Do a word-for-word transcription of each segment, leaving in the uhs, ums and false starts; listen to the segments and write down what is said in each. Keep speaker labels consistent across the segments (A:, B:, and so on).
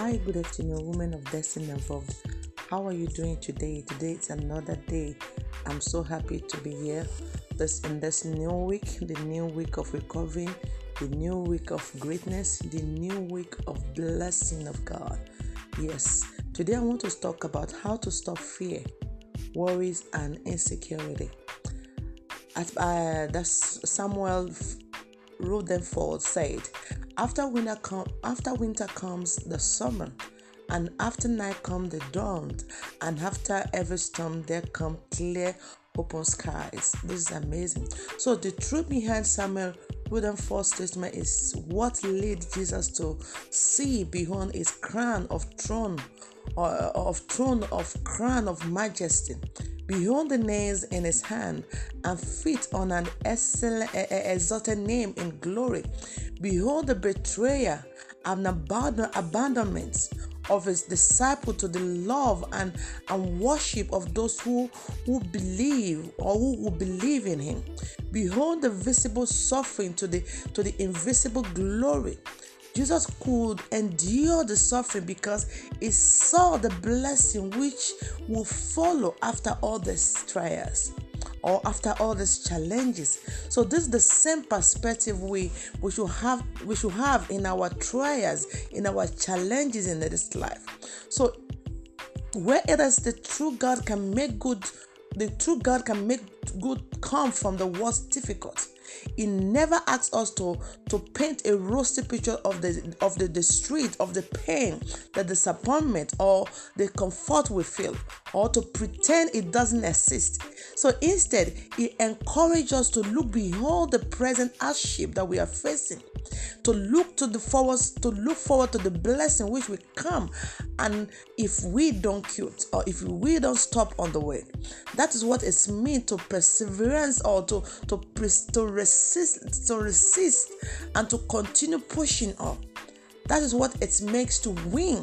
A: Hi, good afternoon, women of destiny involved. How are you doing today? Today is another day. I'm so happy to be here. This in this new week, the new week of recovery, the new week of greatness, the new week of blessing of God. Yes, today I want to talk about how to stop fear, worries, and insecurity. As uh, that's Samuel Rutherford said, after winter com- after winter comes the summer, and after night comes the dawn, and after every storm there come clear open skies. This is amazing. So the truth behind Samuel Rutherford's statement is what led Jesus to see beyond his crown of throne or of throne of crown of majesty, behold the nails in his hand, and feet on an excellent, exalted name in glory. Behold the betrayer and abandon, abandonment of his disciple to the love and, and worship of those who, who believe or who, who believe in him. Behold the visible suffering to the to the invisible glory. Jesus could endure the suffering because he saw the blessing which will follow after all these trials or after all these challenges. So this is the same perspective we, we should have we should have in our trials, in our challenges in this life. So where it is the true God can make good, the true God can make good come from the worst difficult. He never asks us to, to paint a rosy picture of the of the, the street, of the pain, the disappointment, or the comfort we feel, or to pretend it doesn't exist. So instead, he encourages us to look beyond the present hardship that we are facing, to look to the forward, to look forward to the blessing which will come, and if we don't quit or if we don't stop on the way. That is what it means to perseverance, or to to to resist, to resist, and to continue pushing on. That is what it makes to win.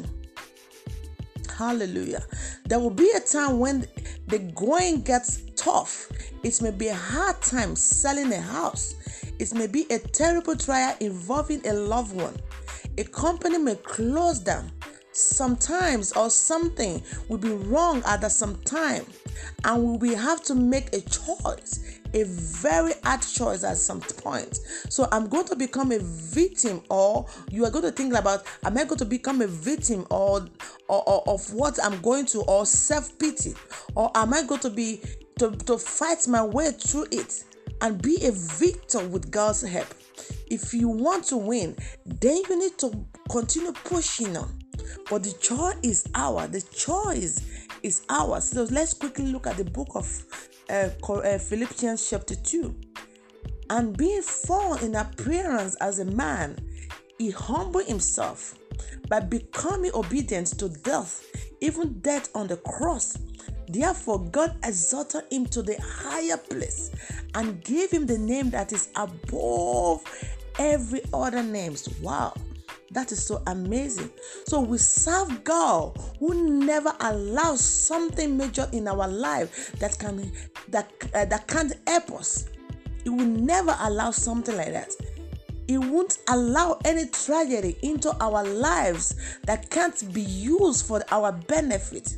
A: Hallelujah. There will be a time when the going gets tough. It may be a hard time selling a house. It may be a terrible trial involving a loved one. A company may close down. Sometimes or something will be wrong at some time, and we will have to make a choice, a very hard choice at some point. So I'm going to become a victim, or you are going to think about, am I going to become a victim or, or, or of what I'm going to, or self-pity, or am I going to be to, to fight my way through it and be a victor with God's help? If you want to win, then you need to continue pushing on. But the choice is ours. The choice is ours. So let's quickly look at the book of uh, Philippians chapter two. And being found in appearance as a man, he humbled himself by becoming obedient to death, even death on the cross. Therefore, God exalted him to the higher place and gave him the name that is above every other name. Wow. That is so amazing. So we serve God who never allows something major in our life that can that uh, that can't help us. He will never allow something like that. He won't allow any tragedy into our lives that can't be used for our benefit.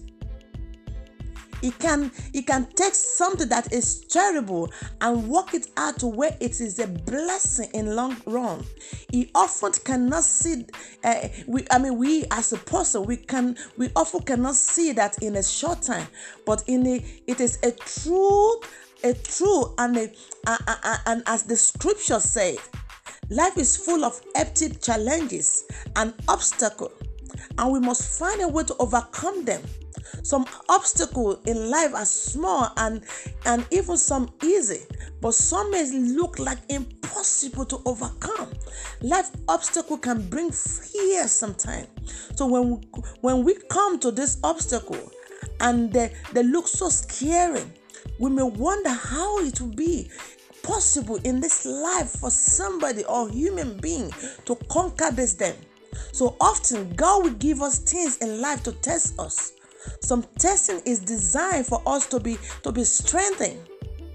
A: He can, he can take something that is terrible and work it out to where it is a blessing in long run. He often cannot see. Uh, we, I mean, we as a person, we can, we often cannot see that in a short time. But in a, it is a true, a true, and a, a, a, a, and as the scripture said, life is full of empty challenges and obstacles, and we must find a way to overcome them. Some obstacles in life are small and, and even some easy, but some may look like impossible to overcome. Life obstacle can bring fear sometimes. So when we, when we come to this obstacle and they, they look so scary, we may wonder how it will be possible in this life for somebody or human being to conquer this them. So often God will give us things in life to test us. Some testing is designed for us to be to be strengthened.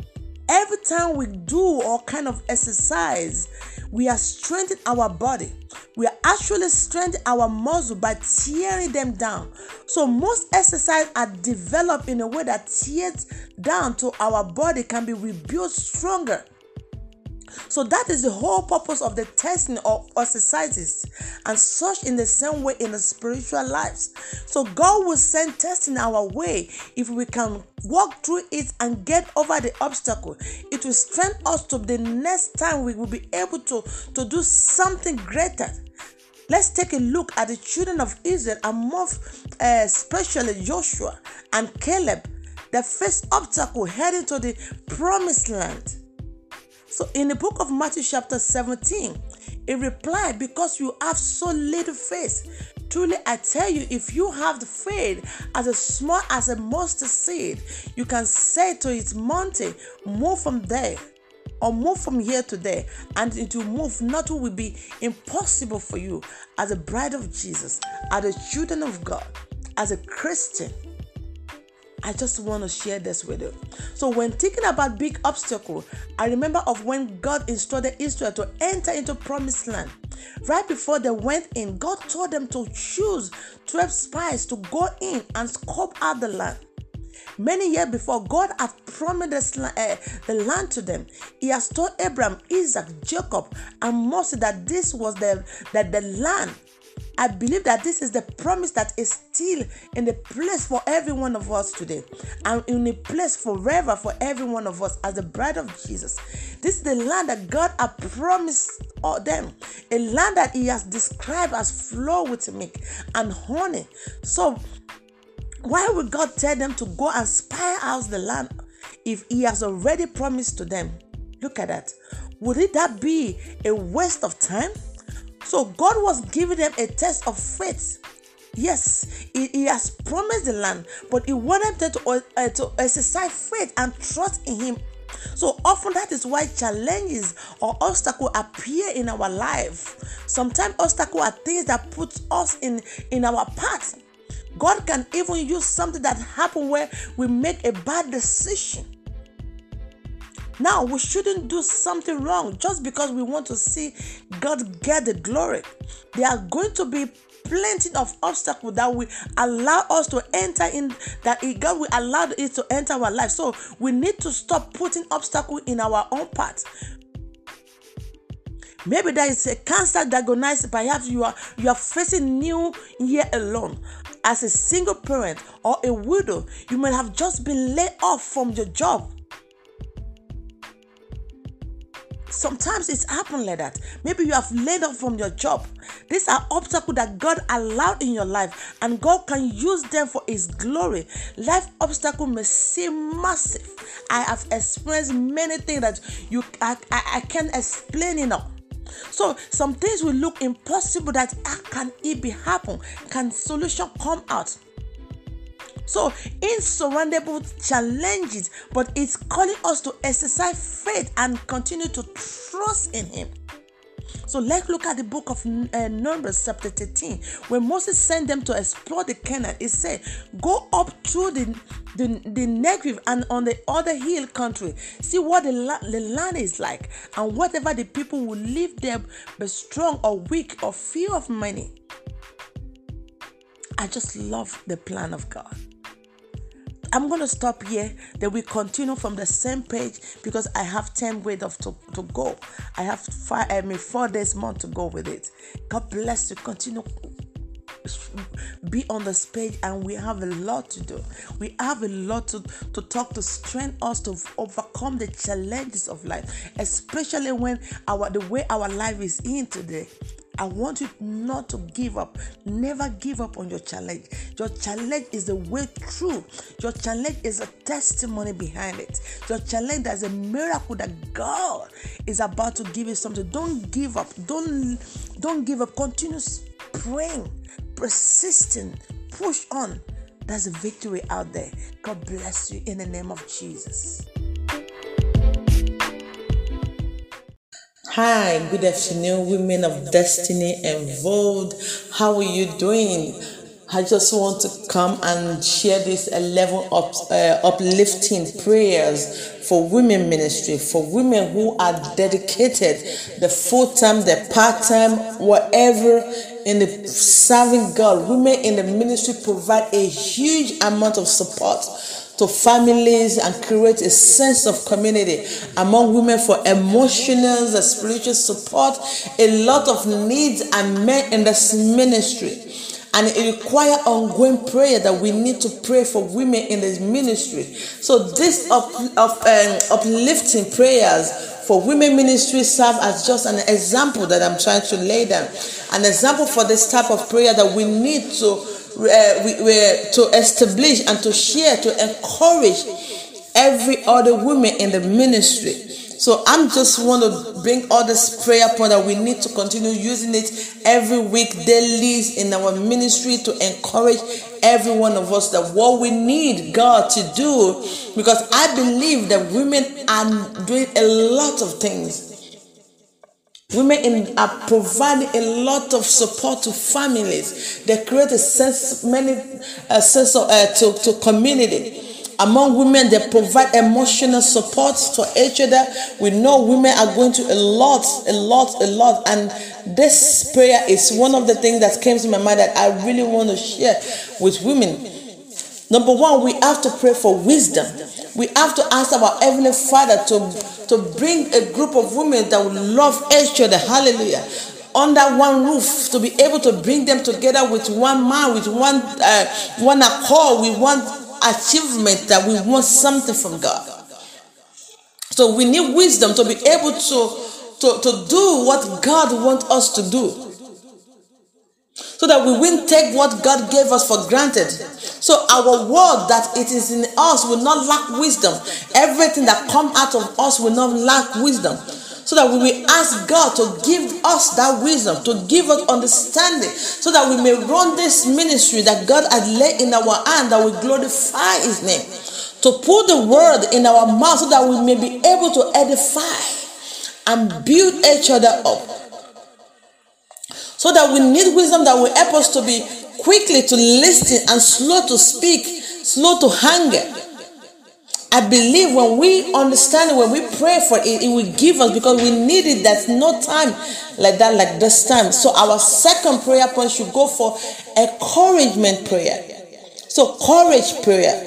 A: Every time we do all kind of exercise, we are strengthening our body. We are actually strengthening our muscle by tearing them down. So most exercise are developed in a way that tears down to our body can be rebuilt stronger. So that is the whole purpose of the testing of exercises, and such in the same way in the spiritual lives. So God will send testing our way. If we can walk through it and get over the obstacle, it will strengthen us to the next time we will be able to, to do something greater. Let's take a look at the children of Israel, and more uh, especially Joshua and Caleb, that faced obstacle heading to the promised land. So in the book of Matthew chapter seventeen, it replied, because you have so little faith. Truly I tell you, if you have the faith as small as a mustard seed, you can say to its mountain, move from there, or move from here to there, and it will move. Nothing will be impossible for you as a bride of Jesus, as a children of God, as a Christian. I just want to share this with you. So when thinking about big obstacle, I remember of when God instructed Israel to enter into promised land. Right before they went in, God told them to choose twelve spies to go in and scope out the land. Many years before, God had promised the, uh, the land to them. He has told Abraham, Isaac, Jacob, and Moses that this was the, that the land. I believe that this is the promise that is still in the place for every one of us today, and in a place forever for every one of us as the bride of Jesus. This is the land that God has promised them, a land that He has described as flow with milk and honey. So why would God tell them to go and spy out the land if He has already promised to them? Look at that. Would it that be a waste of time? So God was giving them a test of faith. Yes, He, he has promised the land, but He wanted them to, uh, to exercise faith and trust in Him. So often that is why challenges or obstacles appear in our life. Sometimes obstacles are things that put us in, in our path. God can even use something that happened where we make a bad decision. Now, we shouldn't do something wrong just because we want to see God get the glory. There are going to be plenty of obstacles that will allow us to enter in, that God will allow it to enter our life. So we need to stop putting obstacles in our own path. Maybe there is a cancer diagnosis. Perhaps you are you are facing new year alone. As a single parent or a widow, you may have just been laid off from your job. Sometimes it's happened like that. Maybe you have laid off from your job. These are obstacles that God allowed in your life, and God can use them for His glory. Life obstacles may seem massive. I have experienced many things that you I, I, I can't explain enough. So some things will look impossible. That how can it be happen? Can solution come out? So insurmountable challenges, but it's calling us to exercise faith and continue to trust in Him. So let's look at the book of uh, Numbers chapter thirteen. When Moses sent them to explore the Canaan, he said, go up to the, the, the Negev and on the other hill country. See what the, la- the land is like, and whatever the people will live there, be strong or weak or few of many. I just love the plan of God. I'm going to stop here. Then we continue from the same page because I have ten ways of to, to go. I have five, I mean, four days more to go with it. God bless you. Continue. Be on this page, and we have a lot to do. We have a lot to, to talk to strengthen us to overcome the challenges of life, especially when our the way our life is in today. I want you not to give up. Never give up on your challenge. Your challenge is the way through. Your challenge is a testimony behind it. Your challenge, there's a miracle that God is about to give you something. Don't give up. Don't, don't give up. Continue praying, persisting, push on. There's a victory out there. God bless you in the name of Jesus. Hi, good afternoon, women of destiny involved. How are you doing? I just want to come and share this eleven up, uh, uplifting prayers for women ministry, for women who are dedicated, the full-time, the part-time, whatever, in the serving God. Women in the ministry provide a huge amount of support to families and create a sense of community among women for emotional and spiritual support. A lot of needs are met in this ministry, and it requires ongoing prayer that we need to pray for women in this ministry. So this up, up, um, uplifting prayers for women ministry serve as just an example that I'm trying to lay down. An example for this type of prayer that we need to uh, we, we, to establish and to share, to encourage every other woman in the ministry. So I'm just want to bring all this prayer point that we need to continue using it every week, daily in our ministry, to encourage every one of us that what we need God to do, because I believe that women are doing a lot of things. Women in, are providing a lot of support to families. They create a sense, many a sense of uh, to, to community. Among women, they provide emotional support to each other. We know women are going through a lot, a lot, a lot. And this prayer is one of the things that came to my mind that I really want to share with women. Number one, we have to pray for wisdom. We have to ask our Heavenly Father to, to bring a group of women that will love each other. Hallelujah. Under one roof, to be able to bring them together with one mind, with one, uh, one accord, with one achievement, that we want something from God. So we need wisdom to be able to, to, to do what God wants us to do, so that we won't take what God gave us for granted. So our word that it is in us will not lack wisdom. Everything that comes out of us will not lack wisdom. So that we will ask God to give us that wisdom, to give us understanding, so that we may run this ministry that God has laid in our hand, that will glorify His name. To put the word in our mouth so that we may be able to edify and build each other up. So that we need wisdom that will help us to be quickly to listen and slow to speak, slow to anger. I believe when we understand it, when we pray for it, it will give us, because we need it. There's no time like that, like this time. So our second prayer point should go for encouragement prayer. So courage prayer.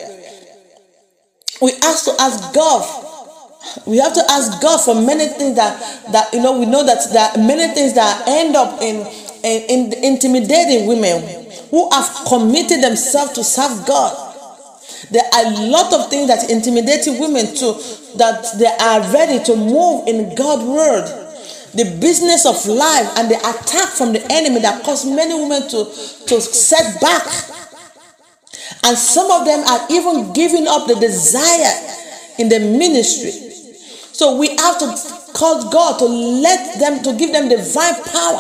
A: We have to ask God. We have to ask God for many things that, that you know, we know that there are many things that end up in, in, in intimidating women who have committed themselves to serve God. There are a lot of things that intimidate women to, that they are ready to move in God's word. The business of life and the attack from the enemy that cause many women to, to set back. And some of them are even giving up the desire in the ministry. So we have to call God to let them, to give them divine power.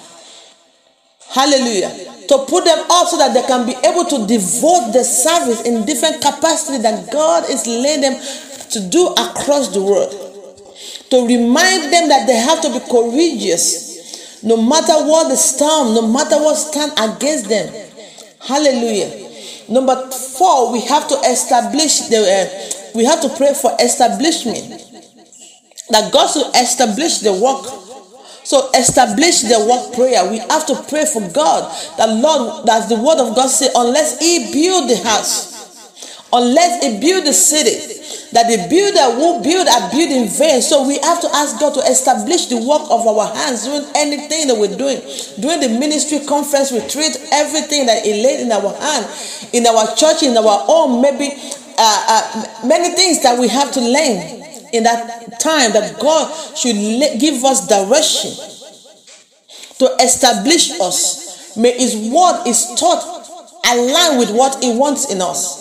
A: Hallelujah. To put them up so that they can be able to devote the service in different capacity that God is laying them to do across the world. To remind them that they have to be courageous no matter what the storm, no matter what stand against them. Hallelujah. Number four, we have to establish the uh, we have to pray for establishment, that God should establish the work. So establish the work prayer. We have to pray for God that Lord, that's the word of God say, unless He build the house, unless He build the city, that the builder who build are build in vain. So we have to ask God to establish the work of our hands, doing anything that we're doing, doing the ministry conference retreat, everything that He laid in our hand, in our church, in our home, maybe uh, uh, many things that we have to learn in that time, that God should give us direction to establish us. May His word is taught align with what He wants in us.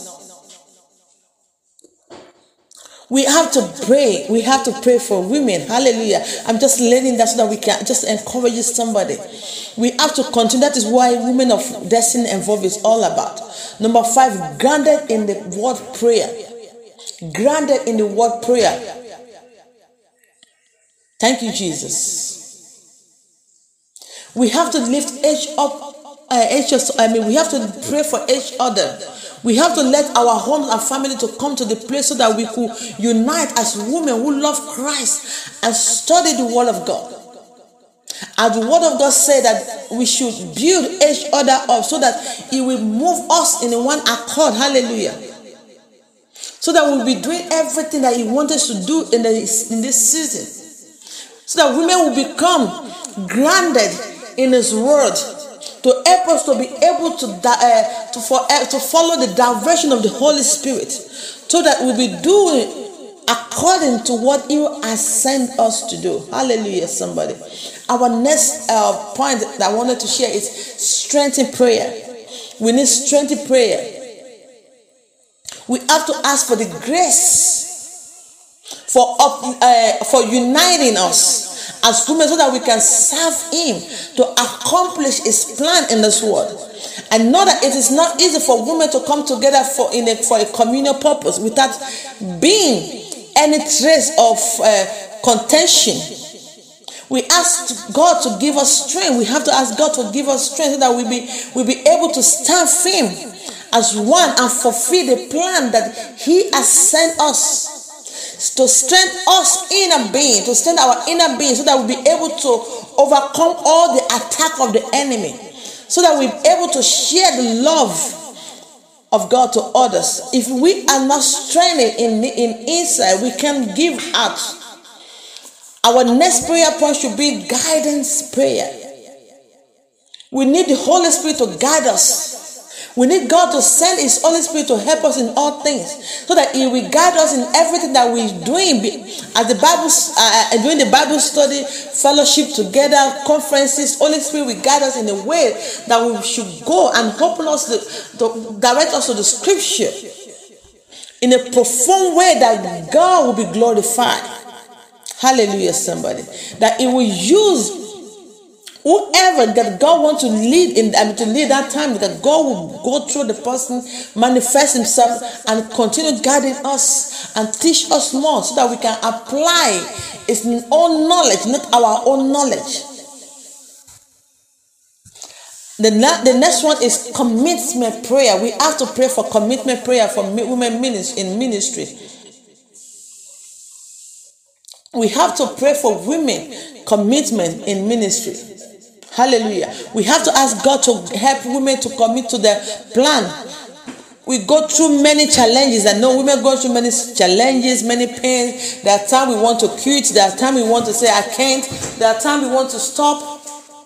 A: We have to pray. We have to pray for women. Hallelujah. I'm just letting that so that we can just encourage somebody. We have to continue. That is why Women of Destiny Involved is all about. Number five, grounded in the word prayer. Grounded in the word prayer. Thank you, Jesus. We have to lift each up, uh, each I mean, we have to pray for each other. We have to let our homes and family to come to the place so that we could unite as women who love Christ and study the Word of God. And the Word of God said that we should build each other up so that it will move us in one accord. Hallelujah. So that we'll be doing everything that He wants us to do in, the, in this season. So that women will become grounded in His Word, to help us to be able to uh, to, for, uh, to follow the direction of the Holy Spirit, so that we'll be doing according to what He has sent us to do. Hallelujah, somebody. Our next uh, point that I wanted to share is strength in prayer. We need strength in prayer. We have to ask for the grace for, uh, for uniting us as women so that we can serve Him to accomplish His plan in this world. And know that it is not easy for women to come together for in a, for a communal purpose without being any trace of uh, contention. We ask God to give us strength. We have to ask God to give us strength so that we be we be able to stand firm as one and fulfill the plan that He has sent us. To strengthen us inner being, to strengthen our inner being, so that we'll be able to overcome all the attack of the enemy, so that we're able to share the love of God to others. If we are not strengthened in, in inside, we can give out. Our next prayer point should be guidance prayer. We need the Holy Spirit to guide us. We need God to send His Holy Spirit to help us in all things, so that He will guide us in everything that we're doing. As the Bible, uh, doing the Bible study, fellowship together, conferences, Holy Spirit will guide us in a way that we should go and open us, to, to direct us to the Scripture in a profound way that God will be glorified. Hallelujah, somebody. That He will use whoever that God wants to lead in, I mean, to lead that time, that God will go through the person, manifest Himself, and continue guiding us and teach us more, so that we can apply His own knowledge, not our own knowledge. The, the next one is commitment prayer. We have to pray for commitment prayer for women in ministry. We have to pray for women commitment in ministry. Hallelujah. We have to ask God to help women to commit to the plan. We go through many challenges. I know women go through many challenges, many pains. There are times we want to quit. There are times we want to say, I can't. There are times we want to stop.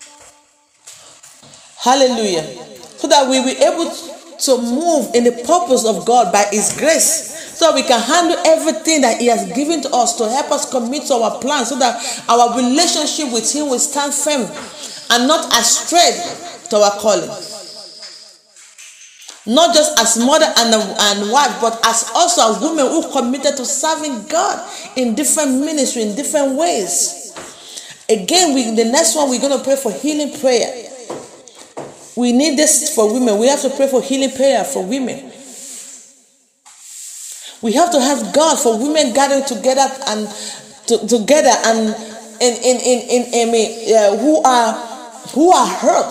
A: Hallelujah. So that we will be able to move in the purpose of God by His grace, so we can handle everything that He has given to us to help us commit to our plan, so that our relationship with Him will stand firm and not astray to our calling. Not just as mother and, and wife, but as also a woman who committed to serving God in different ministry, in different ways. Again, we, the next one, we're going to pray for healing prayer. We need this for women. We have to pray for healing prayer for women. We have to have God for women gathering together and to, together and in in in in, in uh, who are who are hurt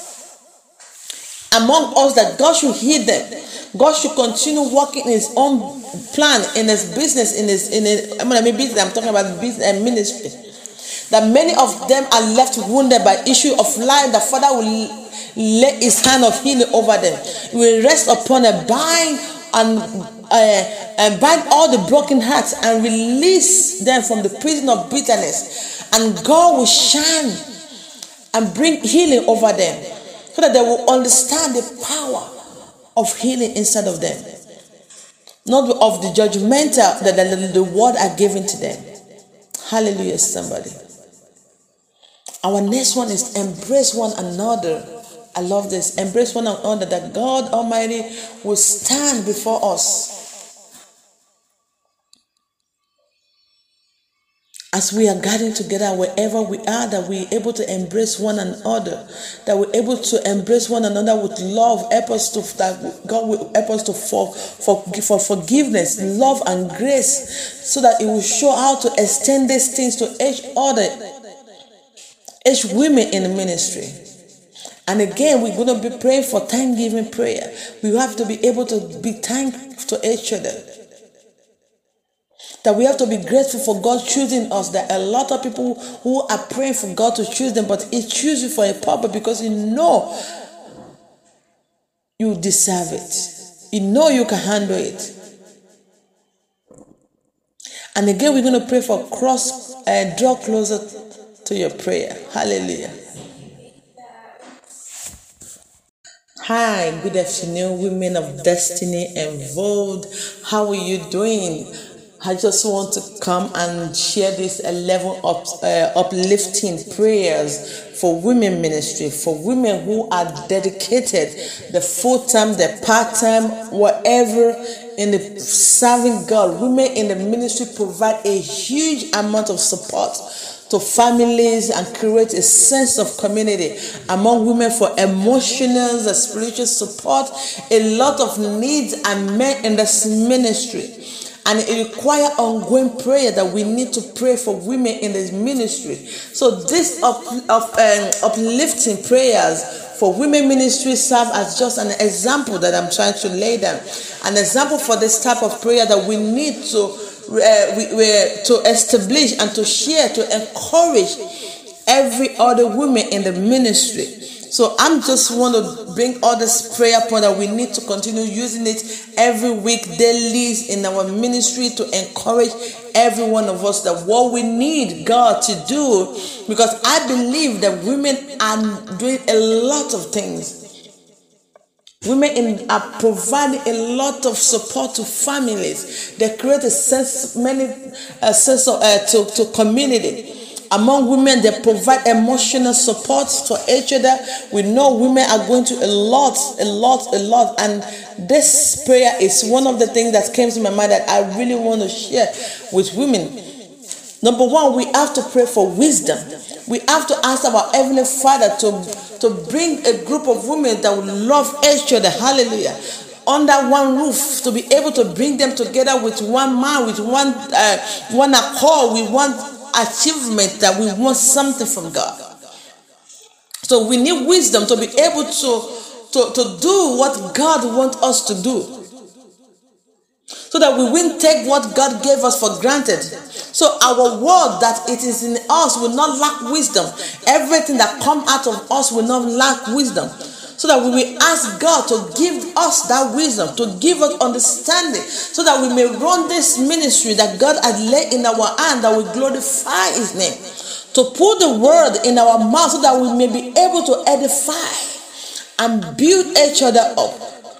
A: among us, that God should heal them. God should continue working in His own plan, in His business, in His in His, I mean, I mean business. I'm talking about business and ministry. That many of them are left wounded by issue of life. The Father will lay His hand of healing over them. He will rest upon a bind and uh, and bind all the broken hearts and release them from the prison of bitterness. And God will shine and bring healing over them, so that they will understand the power of healing inside of them, not of the judgmental that the, the, the word are given to them. Hallelujah, somebody. Our next one is embrace one another. I love this. Embrace one another, that God Almighty will stand before us as we are gathering together wherever we are, that we're able to embrace one another, that we're able to embrace one another with love. Help us to, that God will help us to for, for, for forgiveness, love, and grace, so that it will show how to extend these things to each other, each women in the ministry. And again, we're going to be praying for thanksgiving prayer. We have to be able to be thankful to each other. That we have to be grateful for God choosing us. There are a lot of people who are praying for God to choose them, but He chooses you for a purpose because He know you deserve it. You know you can handle it. And again, we're going to pray for cross, uh, draw closer to your prayer. Hallelujah. Hi, good afternoon, women of destiny involved. How are you doing? I just want to come and share this eleven up, uh, uplifting prayers for women ministry, for women who are dedicated, the full-time, the part-time, whatever, in the serving God. Women in the ministry provide a huge amount of support to families and create a sense of community among women for emotional and spiritual support. A lot of needs are met in this ministry. And it requires ongoing prayer that we need to pray for women in this ministry. So this up, up, um, uplifting prayers for women ministry serve as just an example that I'm trying to lay down. An example for this type of prayer that we need to, uh, we, we, to establish and to share, to encourage every other woman in the ministry. So I'm just want to bring all this prayer point that we need to continue using it every week, daily in our ministry to encourage every one of us that what we need God to do, because I believe that women are doing a lot of things. Women in, are providing a lot of support to families. They create a sense, many a sense of uh, to, to community. Among women, they provide emotional support to each other. We know women are going through a lot, a lot, a lot. And this prayer is one of the things that came to my mind that I really want to share with women. Number one, we have to pray for wisdom. We have to ask our Heavenly Father to, to bring a group of women that will love each other. Hallelujah. Under one roof, to be able to bring them together with one mind, with one, uh, one accord, with one achievement, that we want something from God. So we need wisdom to be able to, to, to do what God wants us to do, so that we won't take what God gave us for granted. So our word that it is in us will not lack wisdom. Everything that comes out of us will not lack wisdom. So that we will ask God to give us that wisdom, to give us understanding, so that we may run this ministry that God has laid in our hand, that we glorify His name. To put the word in our mouth so that we may be able to edify and build each other up.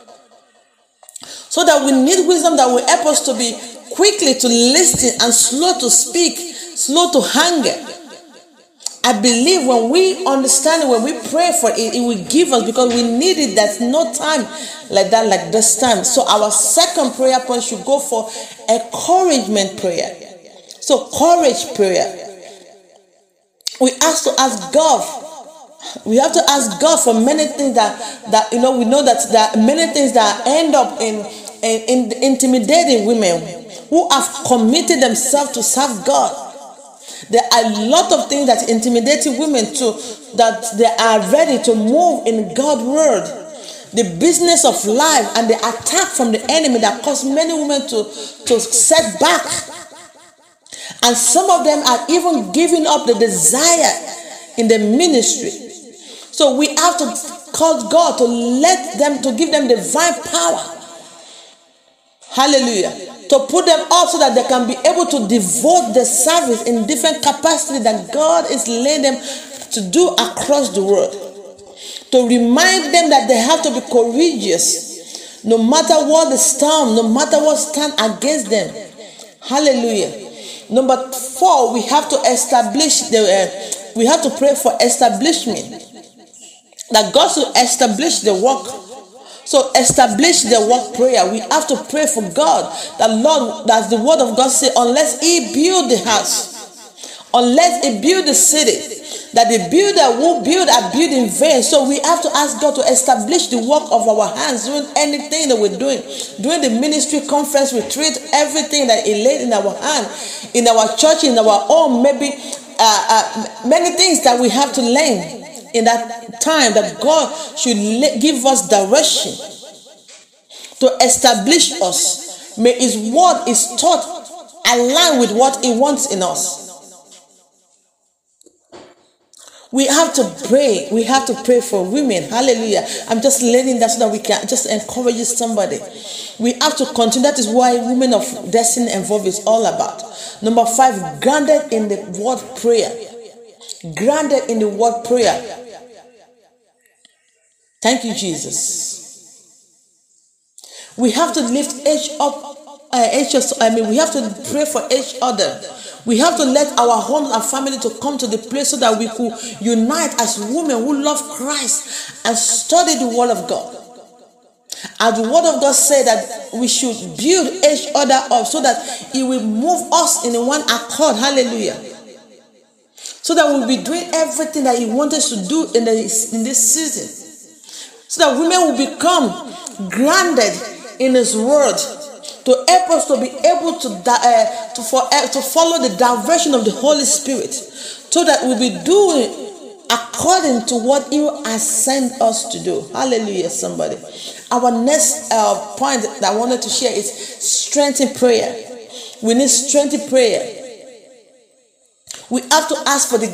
A: So that we need wisdom that will help us to be quickly to listen and slow to speak, slow to anger. I believe when we understand it, when we pray for it, it will give us, because we need it. There's no time like that, like this time. So our second prayer point should go for encouragement prayer. So courage prayer. We have to ask God. We have to ask God for many things that, that you know, we know that there are many things that end up in, in, in intimidating women who have committed themselves to serve God. There are a lot of things that intimidate women to, that they are ready to move in God's word. The business of life and the attack from the enemy that cause many women to, to set back. And some of them are even giving up the desire in the ministry. So we have to call God to let them, to give them divine power. Hallelujah. To put them up so that they can be able to devote the service in different capacity that God is laying them to do across the world. To remind them that they have to be courageous, no matter what the storm, no matter what stand against them. Hallelujah. Number four, we have to establish the. Uh, we have to pray for establishment. That God should establish the work. So establish the work prayer. We have to pray for God that Lord, that's the word of God say, unless He build the house, unless He build the city, that the builder who build are build in vain. So we have to ask God to establish the work of our hands, doing anything that we're doing, doing the ministry conference retreat, everything that He laid in our hand, in our church, in our home, maybe uh, uh, many things that we have to learn in that time that God should give us direction to establish us. May His word is taught align with what He wants in us. We have to pray. We have to pray for women. Hallelujah. I'm just letting that so that we can just encourage somebody. We have to continue. That is why Women of Destiny Involved is all about. Number five, grounded in the word prayer. Grounded in the word prayer. Thank you, Jesus. We have to lift each up. Uh, each, I mean, we have to pray for each other. We have to let our homes and family to come to the place so that we could unite as women who love Christ and study the word of God. And the word of God said that we should build each other up so that it will move us in one accord. Hallelujah. So that we'll be doing everything that He wants us to do in, the, in this season. So that women will become grounded in His word, to help us to be able to uh, to, for, uh, to follow the direction of the Holy Spirit, so that we'll be doing according to what He has sent us to do. Hallelujah, somebody. Our next uh, point that I wanted to share is strength in prayer. We need strength in prayer. We have to ask for the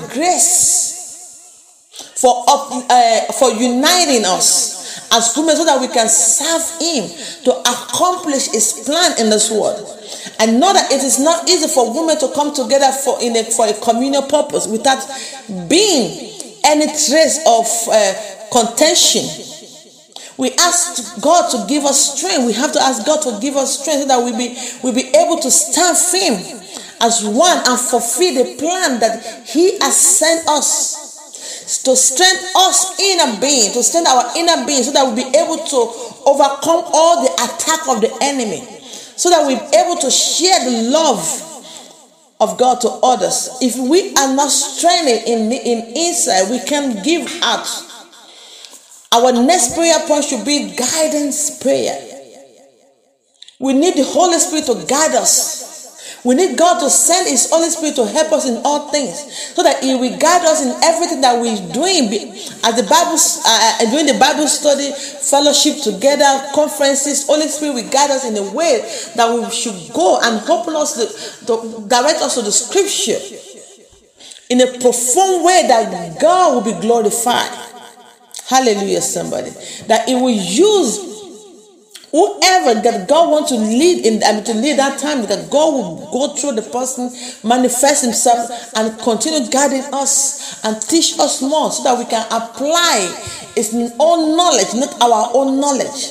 A: grace for, uh, for uniting us as women so that we can serve Him to accomplish His plan in this world. And know that it is not easy for women to come together for in a, for a communal purpose without being any trace of uh, contention. We ask God to give us strength. We have to ask God to give us strength so that we be we be able to stand firm as one and fulfill the plan that He has sent us. To strengthen us inner being, to strengthen our inner being, so that we'll be able to overcome all the attack of the enemy, so that we're able to share the love of God to others. If we are not strengthened in, in inside, we can give out. Our next prayer point should be guidance prayer. We need the Holy Spirit to guide us. We need God to send His Holy Spirit to help us in all things, so that He will guide us in everything that we're doing. As the Bible, uh, doing the Bible study, fellowship together, conferences, Holy Spirit will guide us in a way that we should go and open us, to, to direct us to the Scripture in a profound way that God will be glorified. Hallelujah, somebody. That He will use whoever that God wants to lead in, I mean, to lead that time, that God will go through the person, manifest Himself, and continue guiding us and teach us more, so that we can apply His own knowledge, not our own knowledge.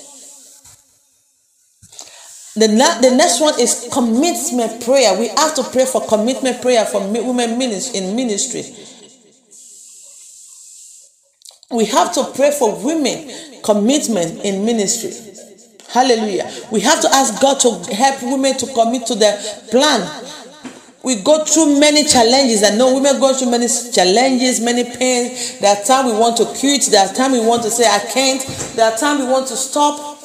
A: The, the next one is commitment prayer. We have to pray for commitment prayer for women in ministry. We have to pray for women commitment in ministry. Hallelujah. We have to ask God to help women to commit to their plan. We go through many challenges. I know women go through many challenges, many pains. There are times we want to quit. There are times we want to say, I can't. There are times we want to stop.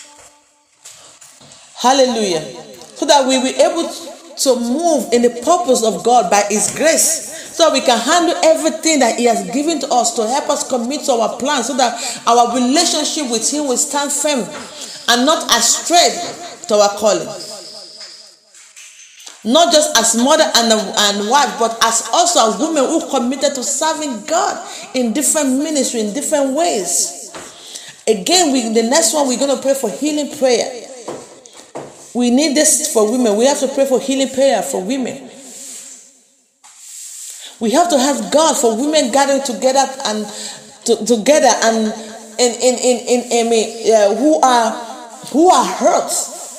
A: Hallelujah. So that we will be able to move in the purpose of God by His grace. So we can handle everything that He has given to us to help us commit to our plan, so that our relationship with Him will stand firm and not astray to our calling. Not just as mother and, and wife, but as also a woman who committed to serving God in different ministry, in different ways. Again, we, the next one, we're going to pray for healing prayer. We need this for women. We have to pray for healing prayer for women. We have to have God for women gathering together and to, together and in in in in, in uh, who are who are hurt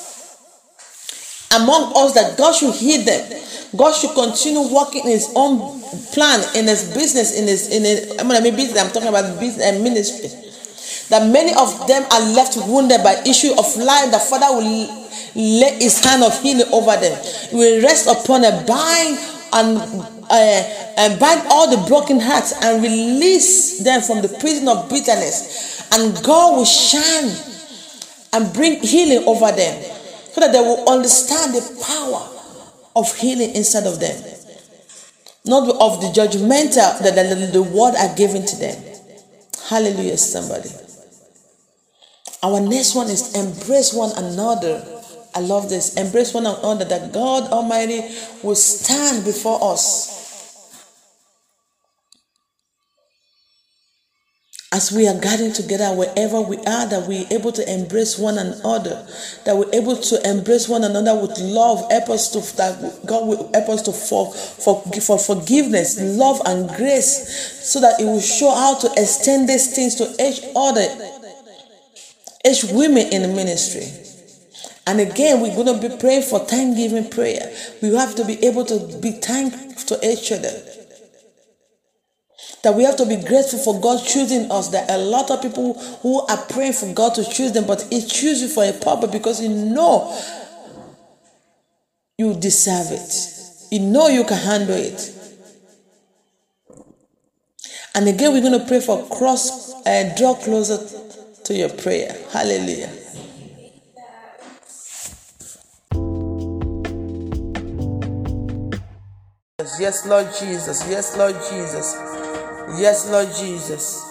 A: among us, that God should heal them. God should continue working in His own plan, in His business, in His in His, I mean, I mean business. I'm talking about business and ministry. That many of them are left wounded by issue of life. The Father will lay His hand of healing over them. He will rest upon a bind and. Uh, and bind all the broken hearts and release them from the prison of bitterness, and God will shine and bring healing over them, so that they will understand the power of healing inside of them, not of the judgmental that the, the word are given to them. Hallelujah, somebody. Our next one is embrace one another. I love this. Embrace one another, that God Almighty will stand before us as we are gathering together wherever we are, that we're able to embrace one another, that we're able to embrace one another with love. Help us to, that God will help us to for, for, for forgiveness, love, and grace, so that it will show how to extend these things to each other, each women in the ministry. And again, we're going to be praying for thanksgiving prayer. We have to be able to be thankful to each other. That we have to be grateful for God choosing us. There are a lot of people who are praying for God to choose them, but He chooses you for a purpose because you know you deserve it. You know you can handle it. And again, we're going to pray for cross, uh, draw closer to your prayer. Hallelujah. Yes, Lord Jesus. Yes, Lord Jesus. Yes, Lord Jesus.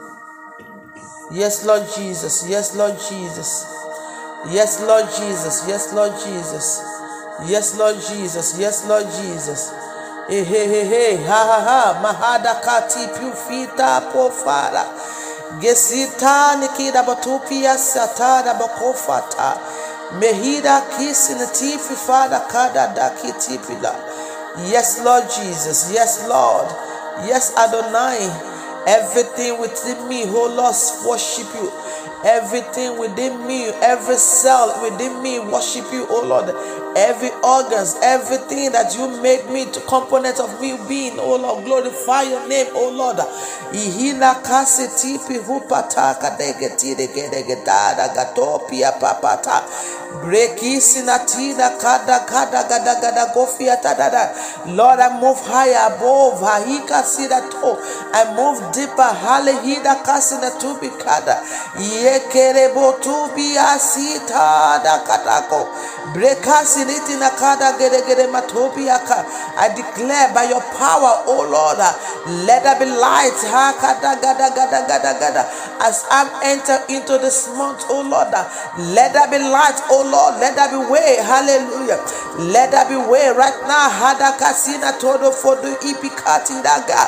A: Yes, Lord Jesus. Yes, Lord Jesus. Yes, Lord Jesus. Yes, Lord Jesus. Yes, Lord Jesus. Yes, Lord Jesus. Hey, hey, hey, hey. Ha, ha, ha. Mahada kati pufita pofara. Gesita nikida batupia satada bakofata. Mehida kisi natifi fada kada daki tipila. Yes, Lord Jesus. Yes, Lord. Yes, Adonai. Everything within me, oh Lord, worship you. Everything within me, every cell within me, worship you, oh Lord. Every organs, everything that you made me to component of me being, oh Lord, glorify your name, oh Lord. Ihina kasi tipi hupata kadegeti degedegedada gatopia papata. Breki sinatina kada kada gada gada gofiata dada. Lord, I move higher above. Hahika sidato. I move deeper. Halehida kasina tubi kada. Yekerebo tubi asita da katako. Brekasi nitina kada gede gede matobi aka. I declare by your power, oh Lord, let there be light. Ha kada gada gada gada gada. As I'm enter into this month, oh Lord, let there be light, oh Lord, let there be way. Hallelujah. Let there be way right now. Hada kasina todo fodu ipikati daga.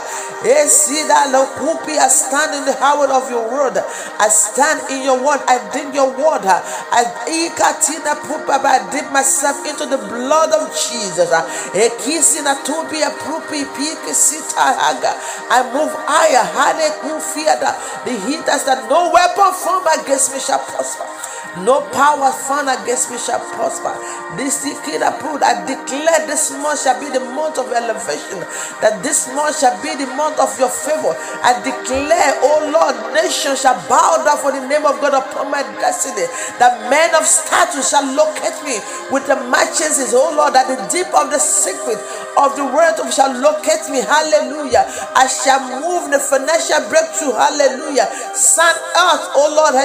A: Esida lokupi. I stand in the power of your word. I stand in your word. I drink your word. I ikatina pupa. I dip myself into the blood of Jesus. Ekisina tubi aprupi piki sita haga. I move higher. Hade kufiada. The heaters that no weapon formed against me shall prosper. No power found against me shall prosper. This kid approved. I declare this month shall be the month of elevation. That this month shall be the month of your favor. I declare, oh Lord, nations shall bow down for the name of God upon my destiny. That men of status shall locate me with the matches, oh Lord, that the deep of the secret of the word of shall locate me. Hallelujah. I shall move the financial breakthrough. Hallelujah. Sun earth, oh Lord,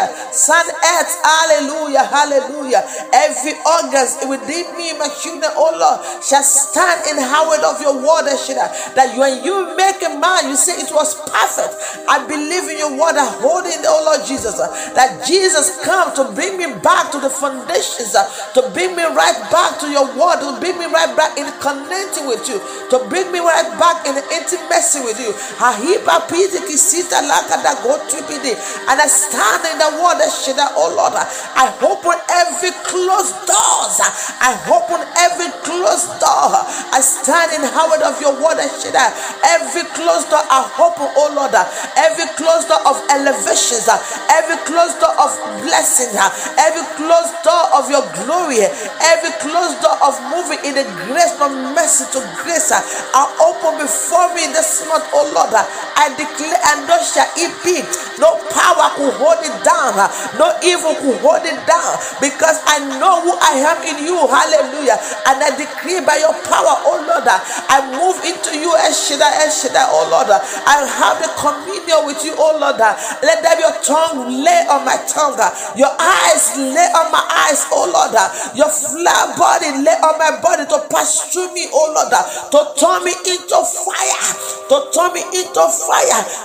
A: sun earth. Hallelujah. Hallelujah. Every organs within me, my children, oh Lord, shall stand in Howard of your word. That when you make a man, you say it was perfect. I believe in your word. I hold in, oh Lord Jesus, that Jesus come to bring me back to the foundations, to bring me right back to your word, to bring me right back in connecting with you, to bring me right back in intimacy with you. And I stand in the word, oh Lord. I open every closed doors. I open every closed door. I stand in Howard of your word. Every closed door I open, oh Lord. Every closed door of elevations. Every closed door of blessings. Every closed door of your glory. Every closed door of moving in the grace from mercy to grace. I open before me this month, oh Lord. I declare, and no shall it be. No power could hold it down. No evil could hold it down, because I know who I am in you. Hallelujah. And I decree by your power, oh Lord, I move into you, Eshida, Eshida, oh Lord. I have the communion with you, oh Lord. Let there be your tongue lay on my tongue, your eyes lay on my eyes, oh Lord. Your flat body lay on my body to pass through me, oh Lord, to turn me into fire, to turn me into fire, to turn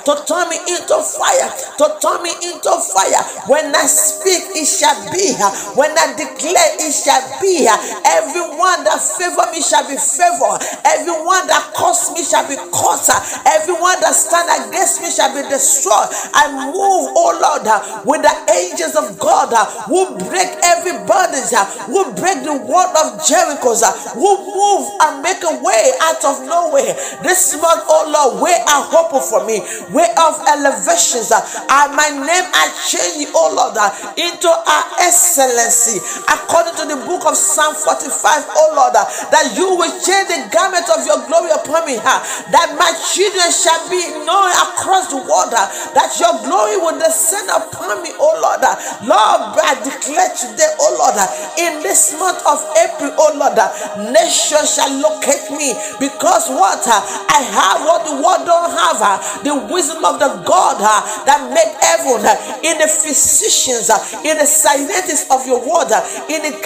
A: turn me into fire, to turn me into fire. When I speak, it shall be. When I declare, it shall be. Everyone that favor me shall be favored. Everyone that curse me shall be cursed. Everyone that stand against me shall be destroyed. I move, oh Lord, with the angels of God who break every burden, who break the wall of Jericho, who move and make a way out of nowhere. This month, oh Lord, way are open for me, way of elevations. And my name I change, oh Lord, into our excellency, according to the book of Psalm forty-five, oh Lord, that you will change the garment of your glory upon me, that my children shall be known across the water, that your glory will descend upon me, oh Lord. Lord, I declare today, oh Lord, in this month of April, oh Lord, nations shall locate me, because what I have, what the world don't have, the wisdom of the God that made heaven, in the physicians, in the scientists of your word, in the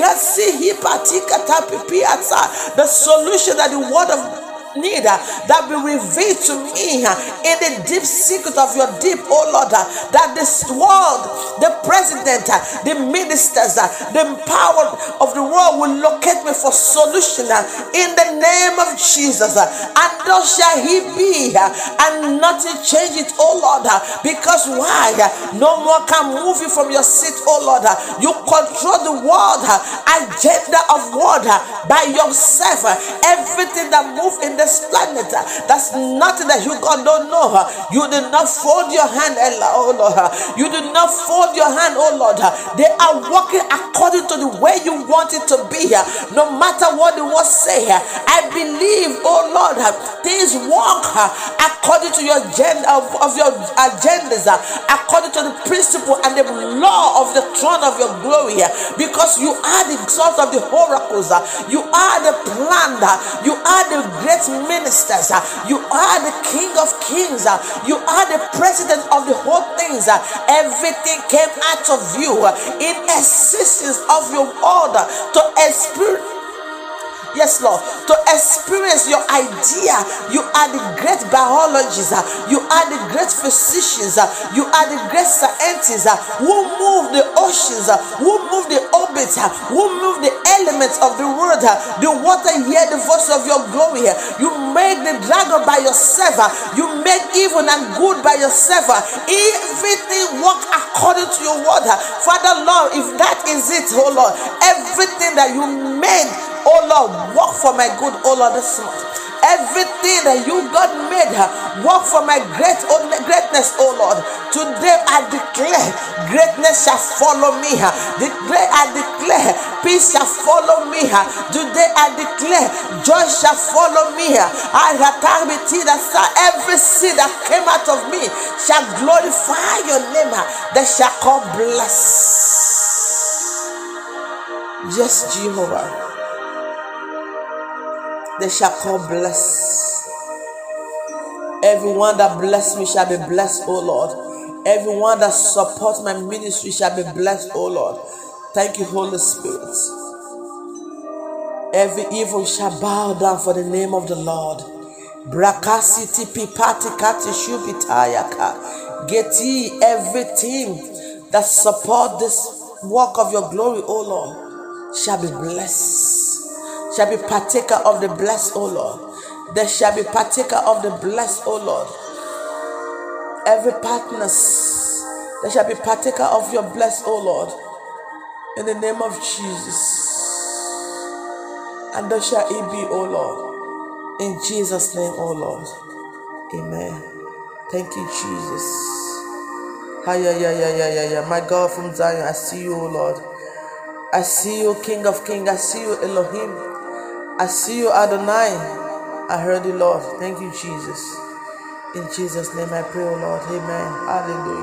A: the solution that the word of need that be revealed to me in the deep secret of your deep, oh Lord, that this world, the president, the ministers, the power of the world will locate me for solution in the name of Jesus. And thus shall he be, and nothing change it, oh Lord, because why? No more can move you from your seat, oh Lord. You control the world agenda of word by yourself. Everything that moves in the this planet, that's nothing that you God don't know. You did not fold your hand, oh Lord. You did not fold your hand, oh Lord. They are working according to the way you want it to be. No matter what the words say, I believe, oh Lord, things work according to your agenda of, of your agendas, according to the principle and the law of the throne of your glory, because you are the source of the oracles, you are the planner, you are the great ministers, you are the King of Kings, you are the president of the whole things. Everything came out of you in existence of your order to experience. Yes, Lord, to experience your idea. You are the great biologists, you are the great physicians, you are the great scientists who move the oceans, who move the orbits, who move the elements of the world. The water hear the voice of your glory. You make the dragon by yourself, you make evil and good by yourself. Everything work according to your word. Father Lord, if that is it, oh Lord, everything that you made, oh Lord, work for my good, oh Lord, this month. Everything that you God made, work for my great oh, greatness, oh Lord. Today I declare greatness shall follow me. Declare, I declare peace shall follow me. Today I declare joy shall follow me. I every seed that came out of me shall glorify your name. They shall call bless. Yes, Jehovah. They shall call bless. Everyone that bless me shall be blessed, oh Lord. Everyone that supports my ministry shall be blessed, oh Lord. Thank you, Holy Spirit. Every evil shall bow down for the name of the Lord. Brakasiti pipati kati shupitayaka. Geti, everything that support this work of your glory, oh Lord, shall be blessed. Shall be partaker of the blessed, O Lord. They shall be partaker of the blessed, O Lord. Every partners, they shall be partaker of your blessed, O Lord. In the name of Jesus. And thus shall it be, O Lord. In Jesus' name, O Lord. Amen. Thank you, Jesus. Hi, yeah, yeah, yeah, yeah, yeah, yeah. My God from Zion, I see you, O Lord. I see you, King of Kings. I see you, Elohim. I see you, Adonai. I heard you, Lord. Thank you, Jesus. In Jesus' name I pray, O Lord. Amen. Hallelujah.